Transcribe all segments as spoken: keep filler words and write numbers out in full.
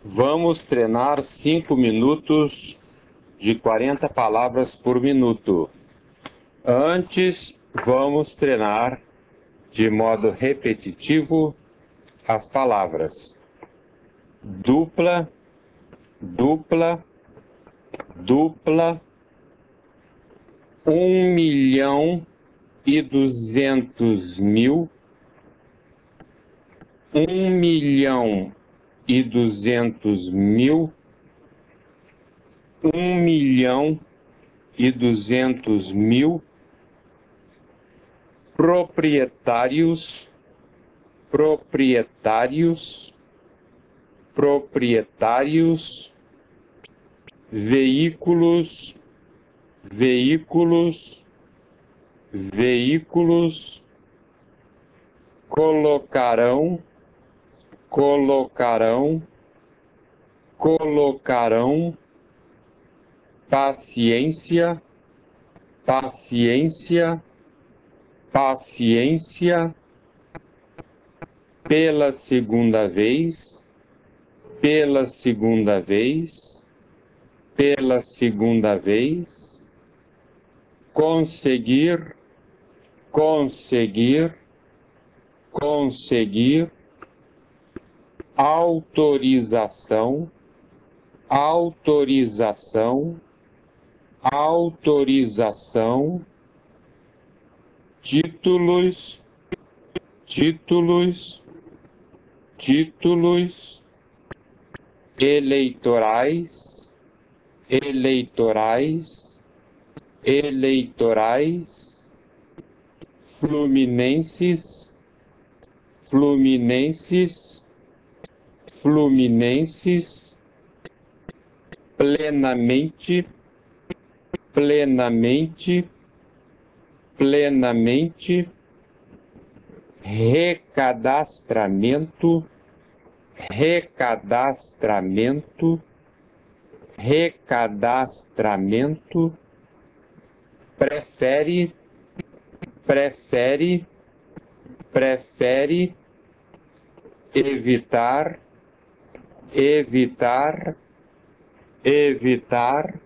Vamos treinar cinco minutos de quarenta palavras por minuto. Antes, vamos treinar de modo repetitivo as palavras dupla, dupla, dupla, um milhão e duzentos mil, um milhão e duzentos mil, um milhão e duzentos mil, proprietários, proprietários, proprietários, veículos, veículos, veículos, colocarão, colocarão, colocarão, paciência, paciência, paciência, pela segunda vez, pela segunda vez, pela segunda vez, conseguir, conseguir, conseguir, autorização, autorização, autorização, títulos, títulos, títulos, eleitorais, eleitorais, eleitorais, fluminenses, fluminenses, fluminenses, plenamente, plenamente, plenamente, recadastramento, recadastramento, recadastramento, prefere, prefere, prefere, evitar, evitar, evitar,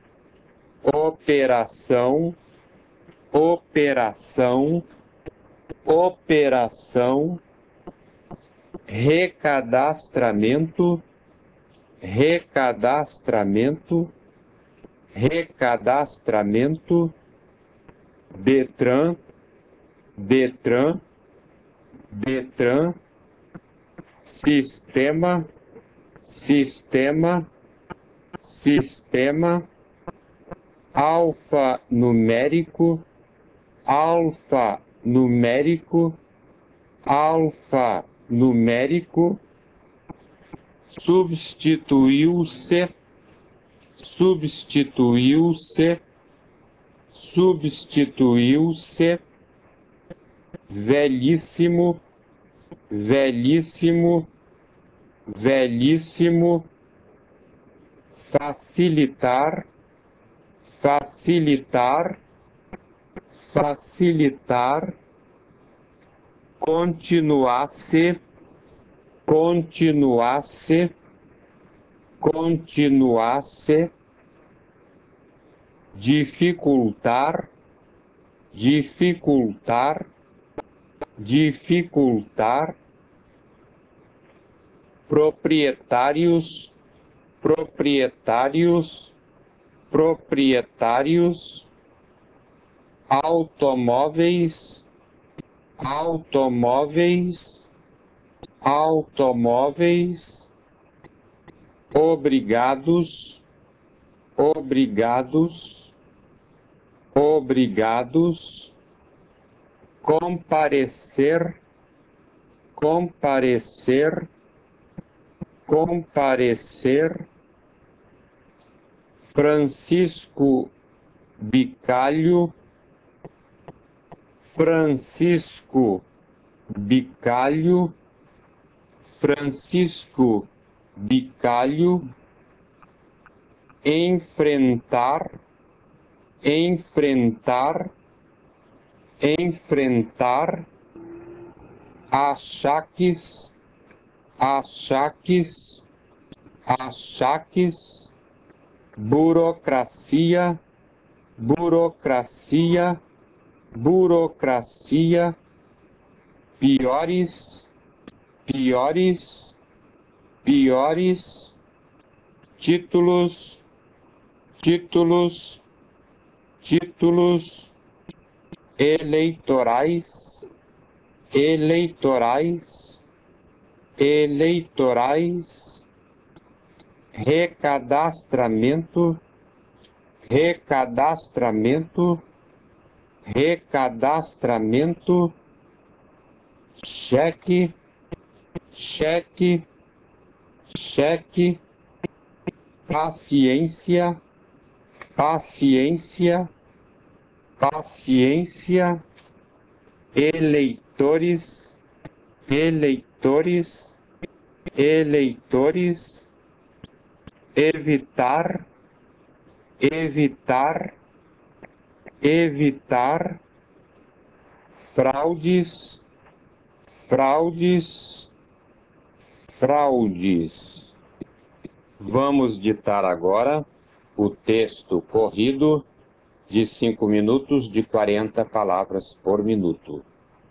operação, operação, operação, recadastramento, recadastramento, recadastramento, Detran, Detran, Detran, sistema, sistema, sistema, alfanumérico, alfanumérico, alfanumérico, substituiu-se, substituiu-se, substituiu-se, velhíssimo, velhíssimo, velhíssimo, facilitar, facilitar, facilitar, continuasse, continuasse, continuasse, dificultar, dificultar, dificultar, proprietários, proprietários, proprietários, automóveis, automóveis, automóveis, obrigados, obrigados, obrigados, comparecer, comparecer, comparecer, Francisco Bicalho, Francisco Bicalho, Francisco Bicalho, enfrentar, enfrentar, enfrentar, achaques, achaques, achaques, burocracia, burocracia, burocracia, piores, piores, piores, títulos, títulos, títulos, eleitorais, eleitorais, eleitorais, recadastramento, recadastramento, recadastramento, cheque, cheque, cheque, paciência, paciência, paciência, eleitores, eleitores, eleitores, evitar, evitar, evitar, fraudes, fraudes, fraudes. Vamos ditar agora o texto corrido de cinco minutos de quarenta palavras por minuto.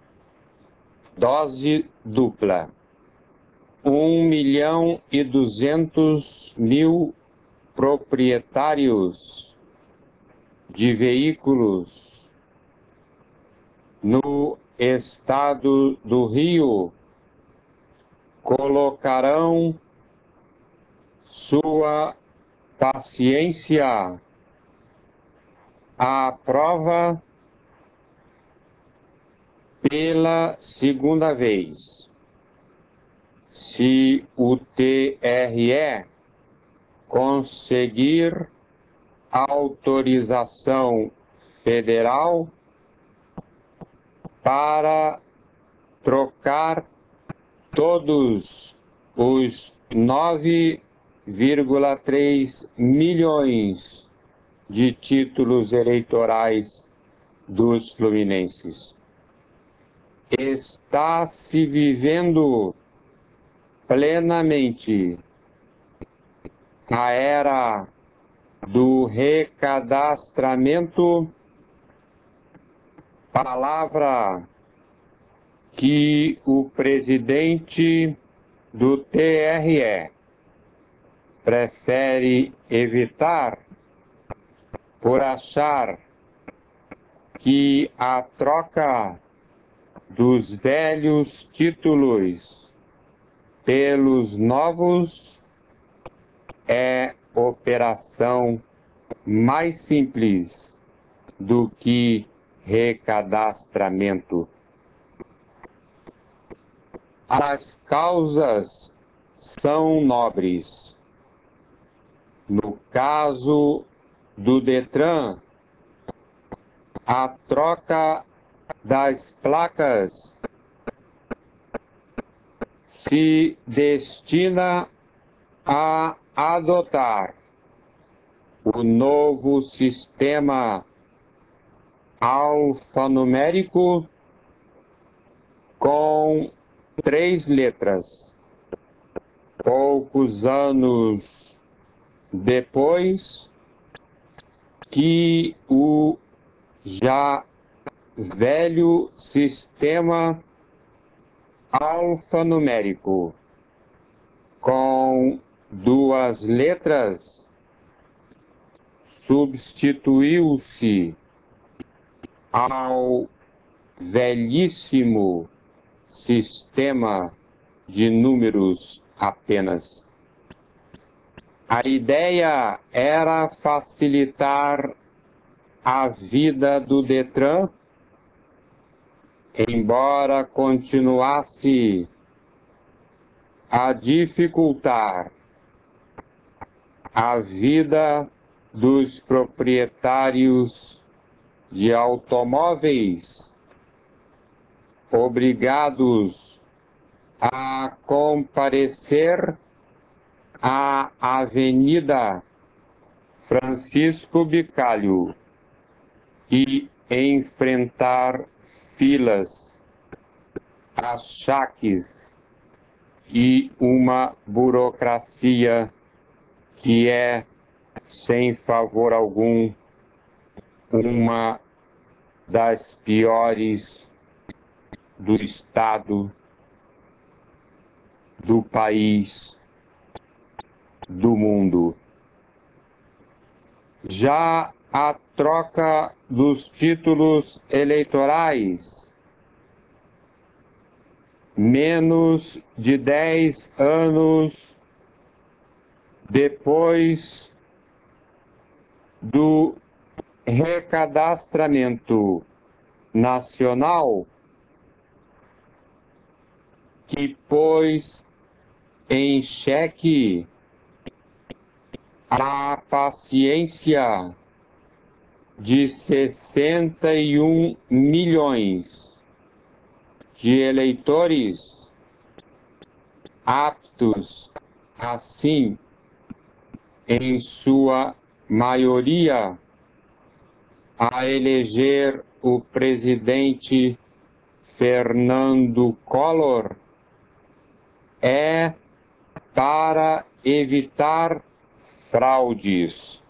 Dose dupla. Um milhão e duzentos mil proprietários de veículos no estado do Rio colocarão sua paciência à prova pela segunda vez. Se o T R E conseguir autorização federal para trocar todos os nove vírgula três milhões de títulos eleitorais dos fluminenses. Está se vivendo plenamente a era do recadastramento, palavra que o presidente do T R E prefere evitar por achar que a troca dos velhos títulos pelos novos é operação mais simples do que recadastramento. As causas são nobres. No caso do Detran, a troca das placas se destina a adotar o novo sistema alfanumérico com três letras. Poucos anos depois que o já velho sistema alfanumérico com duas letras substituiu-se ao velhíssimo sistema de números apenas. A ideia era facilitar a vida do Detran, embora continuasse a dificultar a vida dos proprietários de automóveis obrigados a comparecer à Avenida Francisco Bicalho e enfrentar filas, achaques e uma burocracia que é, sem favor algum, uma das piores do Estado, do país, do mundo. Já a troca dos títulos eleitorais, menos de dez anos depois do recadastramento nacional, que pôs em xeque a paciência de sessenta e um milhões de eleitores aptos, assim, em sua maioria, a eleger o presidente Fernando Collor, é para evitar fraudes.